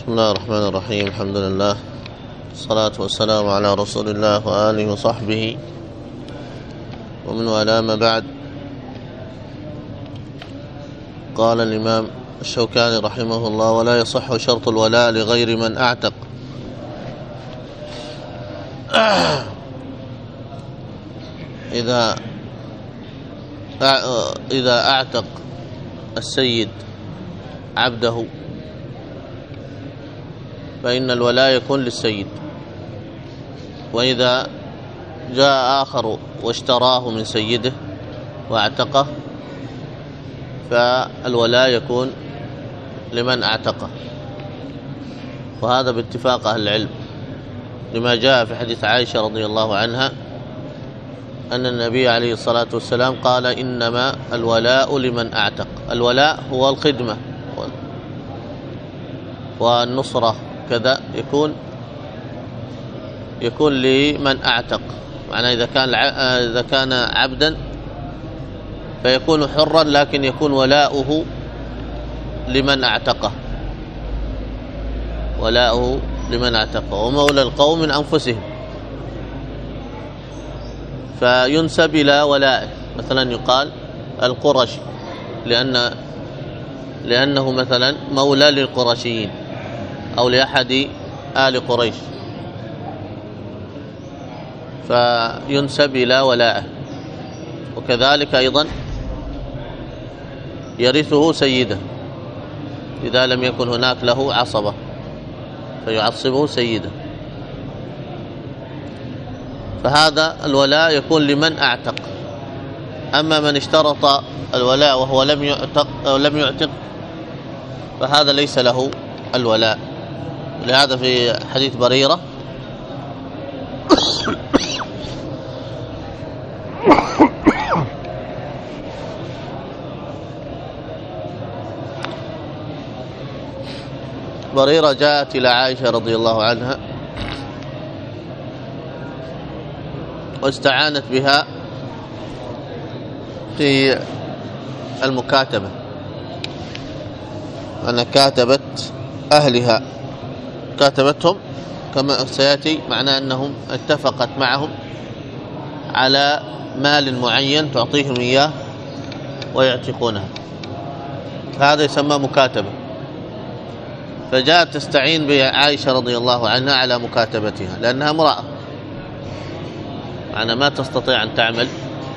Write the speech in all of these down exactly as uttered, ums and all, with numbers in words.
بسم الله الرحمن الرحيم. الحمد لله، الصلاة والسلام على رسول الله وآله وصحبه ومن والاه، ما بعد. قال الإمام الشوكاني رحمه الله: ولا يصح شرط الولاء لغير من أعتق. إذا إذا أعتق السيد عبده فإن الولاء يكون للسيد، وإذا جاء آخر واشتراه من سيده واعتقه فالولاء يكون لمن اعتقه، وهذا باتفاق أهل العلم، لما جاء في حديث عائشة رضي الله عنها أن النبي عليه الصلاة والسلام قال: إنما الولاء لمن أعتق. الولاء هو الخدمة والنصرة، كذا يكون يكون لمن أعتق. معنى إذا كان إذا كان عبدا فيكون حرا، لكن يكون ولاؤه لمن أعتقه، ولاؤه لمن أعتقه، ومولى القوم من أنفسهم، فينسب إلى ولائه. مثلا يقال القرشي لأن لأنه مثلا مولى للقرشيين أو لأحد آل قريش، فينسب إلى ولائه. وكذلك أيضا يرثه سيده إذا لم يكن هناك له عصبة، فيعصبه سيده. فهذا الولاء يكون لمن أعتق. أما من اشترط الولاء وهو لم يعتق أو لم يعتق فهذا ليس له الولاء. لهذا في حديث بريرة بريرة جاءت إلى عائشة رضي الله عنها واستعانت بها في المكاتبة، أنا كاتبت أهلها، كاتبتهم كما سيأتي، معناه أنهم اتفقت معهم على مال معين تعطيهم إياه ويعتقونها، هذا يسمى مكاتبة. فجاءت تستعين بعائشة رضي الله عنها على مكاتبتها لأنها امرأة، معنى ما تستطيع أن تعمل،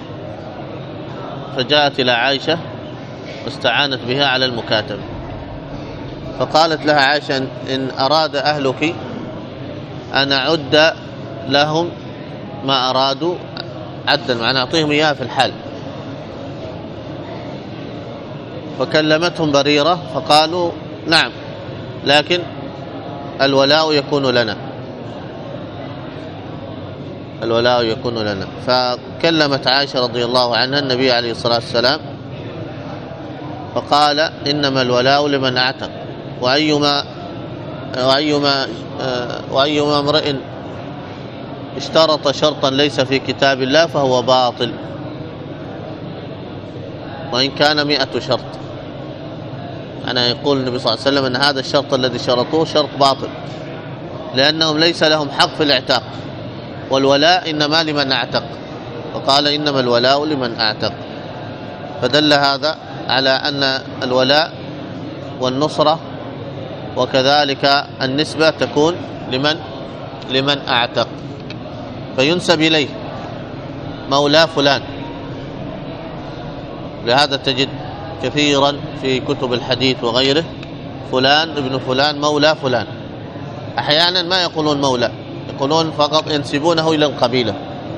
فجاءت إلى عائشة واستعانت بها على المكاتبة. فقالت لها عائشة: إن أراد أهلك أن أعد لهم ما أرادوا عدا، معنى أعطيهم إياه في الحال. فكلمتهم بريرة فقالوا: نعم، لكن الولاء يكون لنا، الولاء يكون لنا. فكلمت عائشة رضي الله عنها النبي عليه الصلاة والسلام فقال: إنما الولاء لمن أعتق، وأيما وأيما وأيما امرئ اشترط شرطا ليس في كتاب الله فهو باطل، وإن كان مئة شرط. أنا يقول النبي صلى الله عليه وسلم أن هذا الشرط الذي شرطوه شرط باطل، لأنهم ليس لهم حق في الاعتاق، والولاء إنما لمن أعتق، فقال: إنما الولاء لمن أعتق. فدل هذا على أن الولاء والنصرة وكذلك النسبة تكون لمن لمن أعتق، فينسب إليه مولى فلان. لهذا تجد كثيرا في كتب الحديث وغيره فلان ابن فلان مولى فلان. أحيانا ما يقولون مولى، يقولون فقط ينسبونه إلى القبيلة،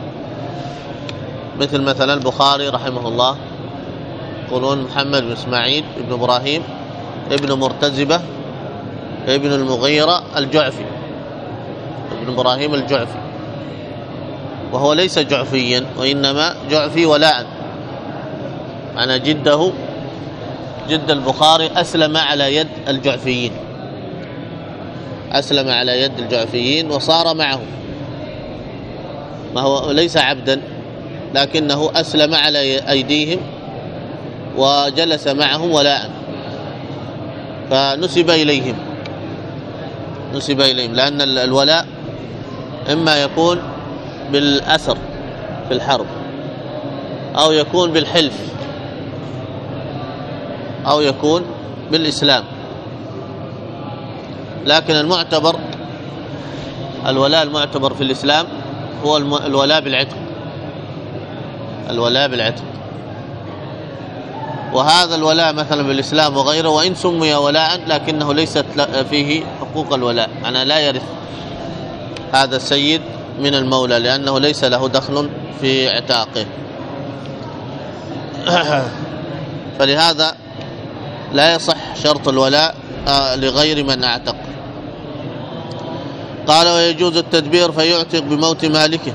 مثل مثلا البخاري رحمه الله يقولون محمد بن إسماعيل ابن إبراهيم ابن مرتزبة ابن المغيرة الجعفي، ابن إبراهيم الجعفي، وهو ليس جعفيا، وإنما جعفي ولاء. معنى جده جد البخاري أسلم على يد الجعفيين، أسلم على يد الجعفيين وصار معهم، ما هو ليس عبدا لكنه أسلم على أيديهم وجلس معهم ولاء، فنسب إليهم. نسب إليهم، لأن الولاء إما يكون بالأسر في الحرب، أو يكون بالحلف، أو يكون بالإسلام. لكن المعتبر الولاء المعتبر في الإسلام هو الولاء بالعتق، الولاء بالعتق. وهذا الولاء مثلا بالإسلام وغيره وإن سمي ولاء لكنه ليست فيه حقوق الولاء، أنا لا يرث هذا السيد من المولى لأنه ليس له دخل في اعتاقه. فلهذا لا يصح شرط الولاء لغير من اعتق. قال ويجوز التدبير فيعتق بموت مالكه.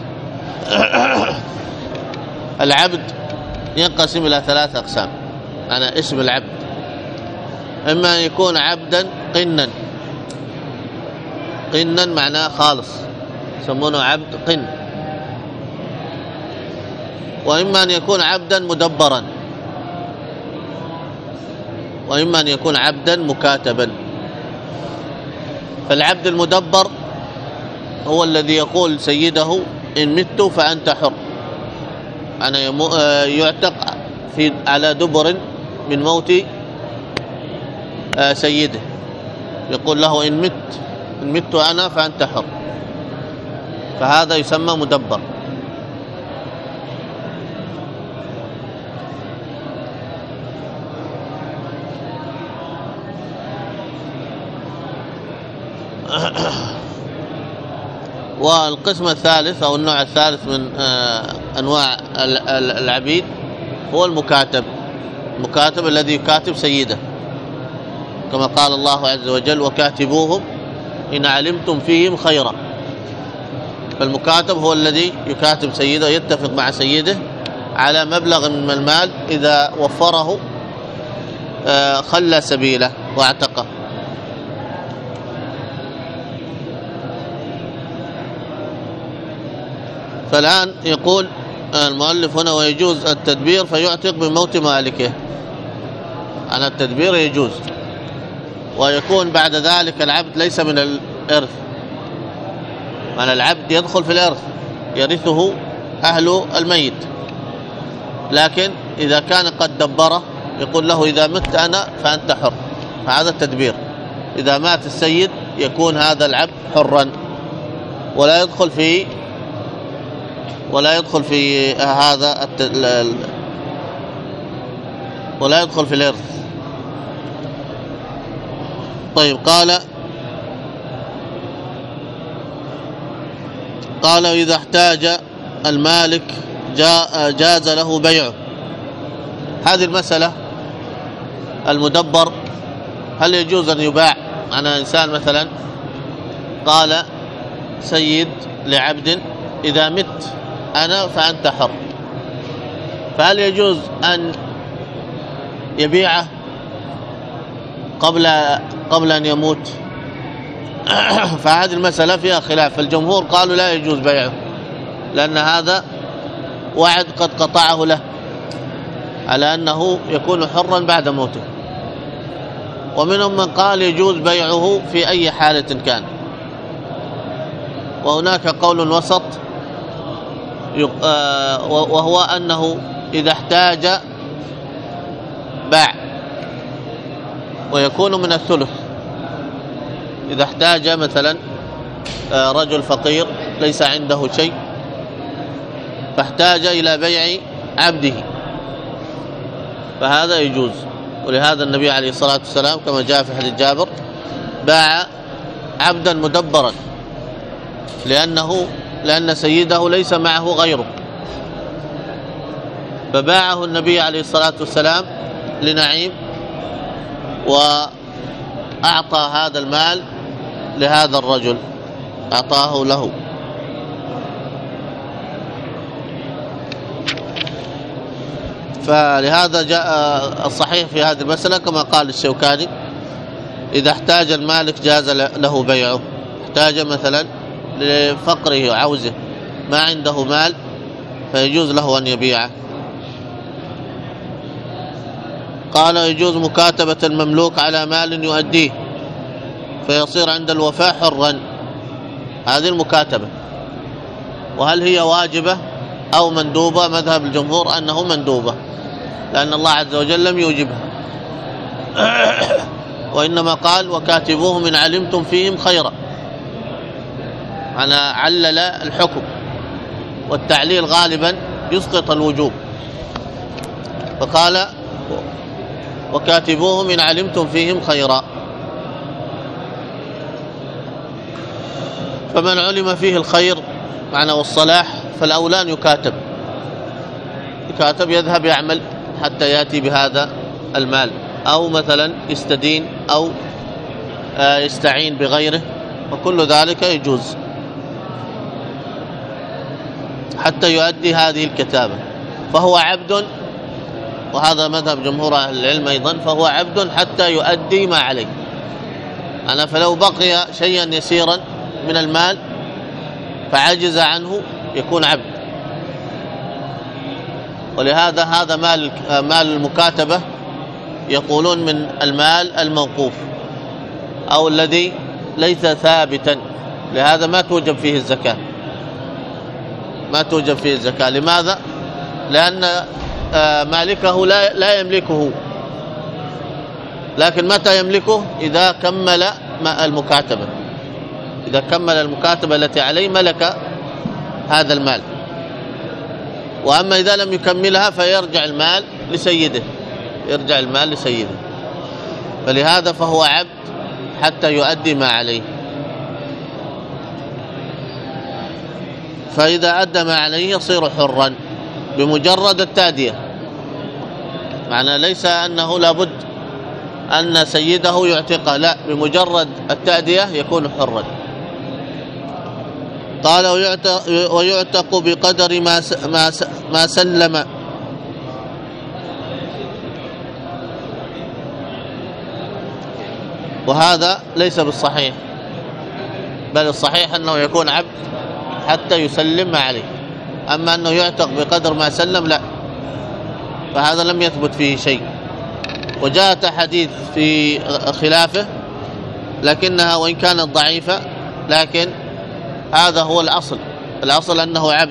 العبد ينقسم إلى ثلاث أقسام. أنا اسم العبد إما أن يكون عبدا قنا، قنا معناه خالص يسمونه عبد قن، وإما أن يكون عبدا مدبرا، وإما أن يكون عبدا مكاتبا. فالعبد المدبر هو الذي يقول سيده إن مت فأنت حر، أنا يعتق في على دبر من موت سيده، يقول له إن مت إن مت أنا فأنت حر، فهذا يسمى مدبر. والقسم الثالث أو النوع الثالث من أنواع العبيد هو المكاتب، المكاتب الذي يكاتب سيده، كما قال الله عز وجل وكاتبوهم إن علمتم فيهم خيرا. فالمكاتب هو الذي يكاتب سيده، يتفق مع سيده على مبلغ من المال، إذا وفره خلى سبيله واعتقه. فالآن يقول المؤلف هنا ويجوز التدبير فيعتق بموت مالكه. أنا التدبير يجوز، ويكون بعد ذلك العبد ليس من الإرث، من العبد يدخل في الإرث يرثه أهل الميت، لكن إذا كان قد دبره يقول له إذا مت أنا فأنت حر، فهذا التدبير. إذا مات السيد يكون هذا العبد حرا ولا يدخل في ولا يدخل في هذا الت... ولا يدخل في الإرث. طيب قال قال إذا احتاج المالك جا... جاز له بيعه. هذه المسألة المدبر هل يجوز أن يباع؟ أنا إنسان مثلا قال سيد لعبد إذا مت أنا فأنت حر، فهل يجوز أن يبيعه قبل قبل أن يموت؟ فهذه المسألة فيها خلاف. فالجمهور قالوا لا يجوز بيعه، لأن هذا وعد قد قطعه له على أنه يكون حرا بعد موته. ومنهم من قال يجوز بيعه في أي حالة كان. وهناك قول وسط وهو أنه إذا احتاج باع، ويكون من الثلث. إذا احتاج مثلا رجل فقير ليس عنده شيء فاحتاج إلى بيع عبده، فهذا يجوز. ولهذا النبي عليه الصلاة والسلام كما جاء في حديث جابر باع عبدا مدبرا، لأنه لأن سيده ليس معه غيره، فباعه النبي عليه الصلاة والسلام لنعيم، وأعطى هذا المال لهذا الرجل، أعطاه له. فلهذا جاء الصحيح في هذه المسألة كما قال الشوكاني إذا احتاج المالك جاز له بيعه. احتاج مثلا لفقره وعوزه ما عنده مال فيجوز له أن يبيعه. قال يجوز مكاتبة المملوك على مال يؤديه، فيصير عند الوفاة حرا. هذه المكاتبة. وهل هي واجبة أو مندوبة؟ مذهب الجمهور أنه مندوبة، لأن الله عز وجل لم يوجبها، وإنما قال وكاتبوهم إن علمتم فيهم خيرا. أنا علل الحكم، والتعليل غالبا يسقط الوجوب، فقال وكاتبوهم إن علمتم فيهم خيرا. فمن علم فيه الخير معنى والصلاح فالأولى أن يكاتب يكاتب يذهب يعمل حتى يأتي بهذا المال، أو مثلا يستدين أو يستعين بغيره، وكل ذلك يجوز حتى يؤدي هذه الكتابة. فهو عبد، وهذا مذهب جمهور أهل العلم أيضا، فهو عبد حتى يؤدي ما عليه. أنا فلو بقي شيئا يسيرا من المال فعجز عنه يكون عبد. ولهذا هذا مال مال المكاتبة يقولون من المال الموقوف أو الذي ليس ثابتا، لهذا ما توجب فيه الزكاة ما توجب فيه الزكاة. لماذا؟ لأن مالكه لا لا يملكه، لكن متى يملكه؟ إذا كمل المكاتبة إذا كمل المكاتبة التي عليه ملك هذا المال. وأما إذا لم يكملها فيرجع المال لسيده يرجع المال لسيده فلهذا فهو عبد حتى يؤدي ما عليه. فإذا أدى ما عليه يصير حرا بمجرد التأدية. معنى ليس أنه لابد أن سيده يعتقه، لا، بمجرد التأدية يكون حرا. قال ويعتق بقدر ما ما سلم. وهذا ليس بالصحيح، بل الصحيح أنه يكون عبد حتى يسلم ما عليه. أما أنه يعتق بقدر ما سلم لا، فهذا لم يثبت فيه شيء. وجاءت حديث في خلافه لكنها وإن كانت ضعيفة، لكن هذا هو الأصل الأصل أنه عبد،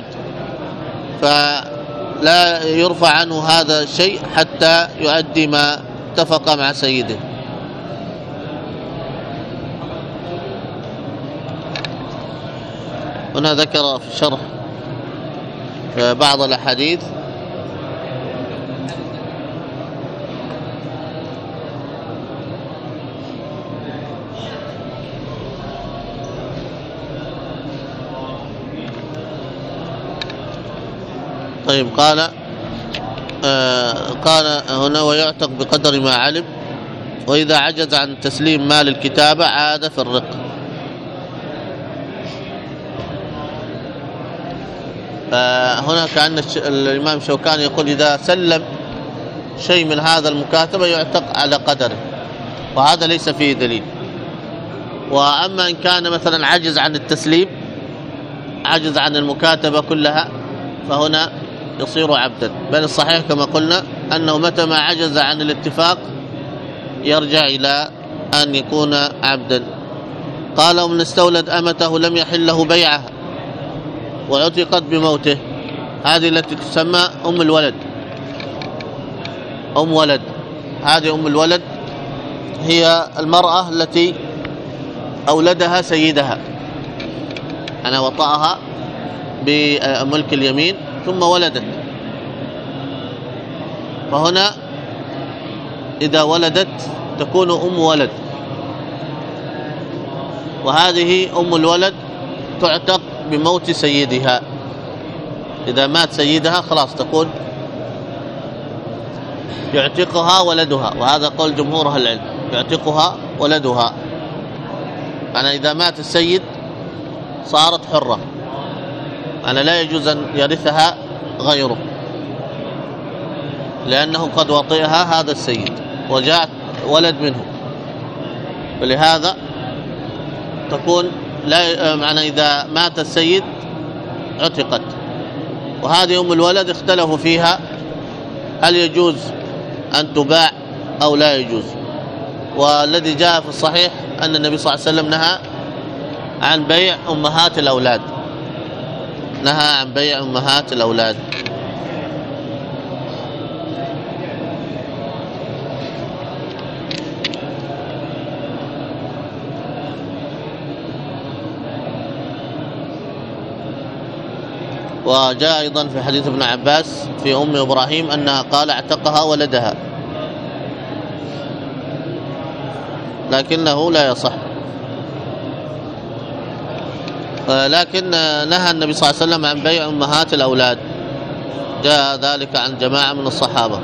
فلا يرفع عنه هذا الشيء حتى يؤدي ما اتفق مع سيده. هنا ذكر في الشرح بعض الأحاديث طيب. قال آه قال هنا ويعتق بقدر ما علم، وإذا عجز عن تسليم مال الكتابة عاد في الرق. آه هنا كأن الإمام شوكاني يقول إذا سلم شيء من هذا المكاتبة يعتق على قدره، وهذا ليس فيه دليل. وأما إن كان مثلا عجز عن التسليم، عجز عن المكاتبة كلها، فهنا يصير عبدا. بل الصحيح كما قلنا أنه متى ما عجز عن الاتفاق يرجع إلى أن يكون عبدا. قال ومن استولد أمته لم يحل له بيعها وعتقت بموته. هذه التي تسمى أم الولد أم ولد هذه أم الولد هي المرأة التي أولدها سيدها، أنا وطأها بملك اليمين ثم ولدت. فهنا إذا ولدت تكون أم ولد، وهذه أم الولد تعتق بموت سيدها. إذا مات سيدها خلاص تكون يعتقها ولدها، وهذا قول جمهور أهل العلم، يعتقها ولدها. أنا إذا مات السيد صارت حرة، أنا لا يجوز أن يرثها غيره، لأنه قد وطئها هذا السيد وجاء ولد منه. ولهذا تكون لا معنى إذا مات السيد عتقت. وهذه أم الولد اختلفوا فيها هل يجوز أن تباع أو لا يجوز، والذي جاء في الصحيح أن النبي صلى الله عليه وسلم نهى عن بيع أمهات الأولاد، نهى عن بيع أمهات الأولاد. وجاء أيضا في حديث ابن عباس في أم إبراهيم أنها قال اعتقها ولدها، لكنه لا يصح. لكن نهى النبي صلى الله عليه وسلم عن بيع أمهات الأولاد، جاء ذلك عن جماعة من الصحابة.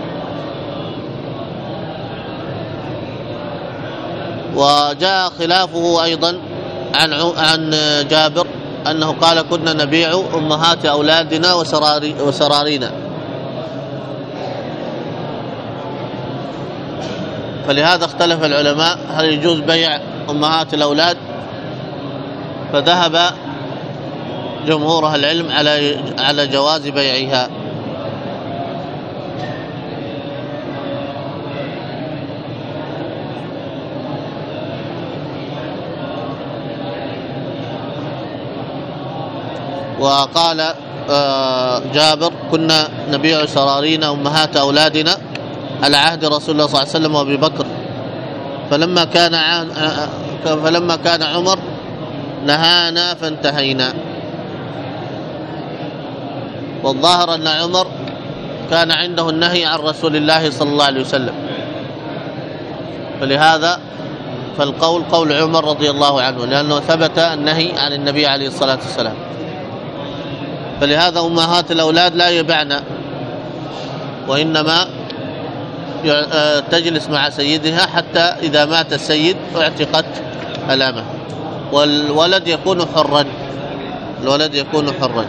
وجاء خلافه أيضا عن عن جابر أنه قال كنا نبيع أمهات أولادنا وسراري وسرارينا، فلهذا اختلف العلماء هل يجوز بيع أمهات الأولاد، فذهب جمهور أهل العلم على على جواز بيعها. وقال جابر كنا نبيع سرارينا أمهات أولادنا على عهد رسول الله صلى الله عليه وسلم وأبي بكر، فلما كان عن فلما كان عمر نهانا فانتهينا. والظاهر أن عمر كان عنده النهي عن رسول الله صلى الله عليه وسلم، فلهذا فالقول قول عمر رضي الله عنه، لأنه ثبت النهي عن النبي عليه الصلاة والسلام. فلهذا أمهات الأولاد لا يبعن، وإنما تجلس مع سيدها حتى إذا مات السيد اعتقت الأمة، والولد يكون حرا، الولد يكون حرا.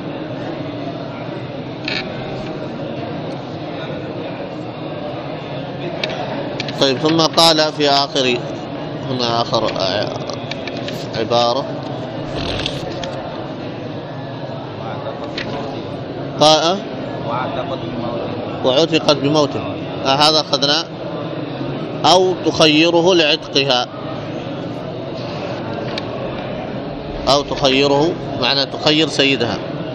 طيب، ثم قال في آخر هنا آخر عبارة قال وعتقت بموته، آه هذا أخذنا. أو تخيره لعتقها، أو تخيره معنى تخير سيدها،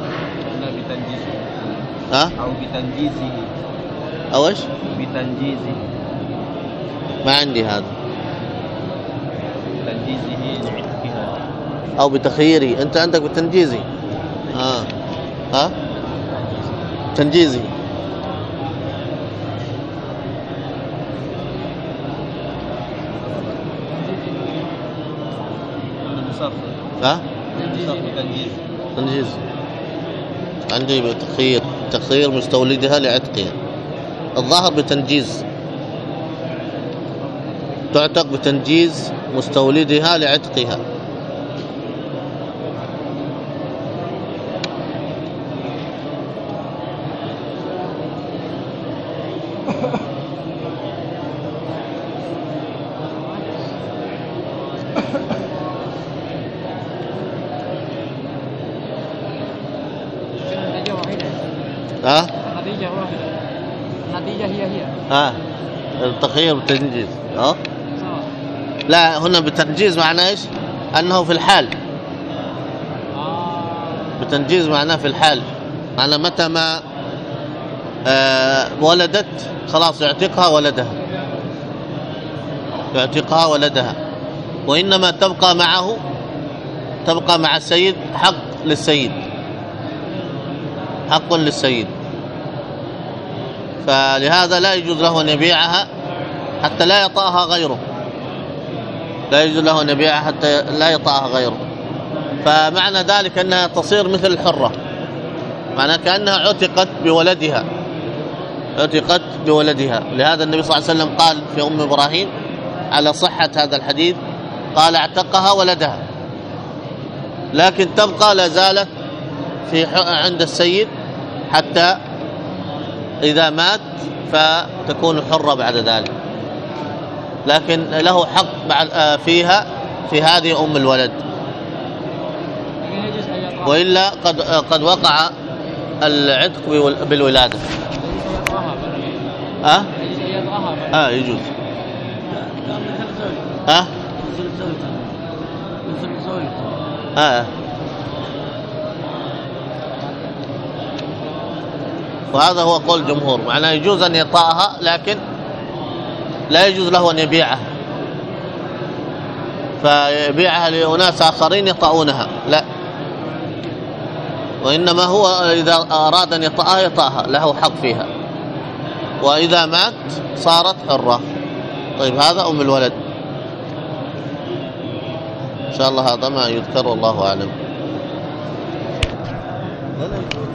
ها؟ أو بتنجيزه، أو إيش؟ بتنجيزه، ما عندي هذا. تنجيزه لعتقها، أو بتخييري، أنت عندك بتنجيزي. آه ها؟ تنجيزي. ها؟ تنجيز. عندي بتخيير، تخيير مستولدها لعتقها. الظاهر بتنجيز، تعتق بتنجيز مستولدها لعتقها. ها؟ النتيجة واحدة، النتيجة هي هي. ها، التخيير بالتنجيز. اه لا، هنا بالتنجيز معناه ايش؟ انه في الحال. بتنجيز معناه في الحال، معناه متى ما آه ولدت خلاص يعتقها ولدها، يعتقها ولدها. وإنما تبقى معه، تبقى مع السيد، حق للسيد، حق للسيد. فلهذا لا يجوز له أن يبيعها حتى لا يطأها غيره، لا يجوز له أن يبيعها حتى لا يطأها غيره. فمعنى ذلك أنها تصير مثل الحرة، معنى كأنها عتقت بولدها، عتقت بولدها. لهذا النبي صلى الله عليه وسلم قال في أم إبراهيم على صحة هذا الحديث، قال اعتقها ولدها، لكن تبقى لا زالت في عند السيد حتى إذا مات فتكون حرة بعد ذلك، لكن له حق فيها في هذه أم الولد، وإلا قد قد وقع العتق بالولادة. ها؟ ها يجوز. ها؟ مثل زوجته مثل زوجته آه. وهذا هو قول الجمهور، معناه يجوز أن يطأها لكن لا يجوز له أن يبيعها، فيبيعها لأناس آخرين يطأونها، لا، وإنما هو إذا أراد أن يطأها يطأها، له حق فيها، وإذا مات صارت حرة. طيب هذا أم الولد إن شاء الله، هذا ما يذكر والله أعلم.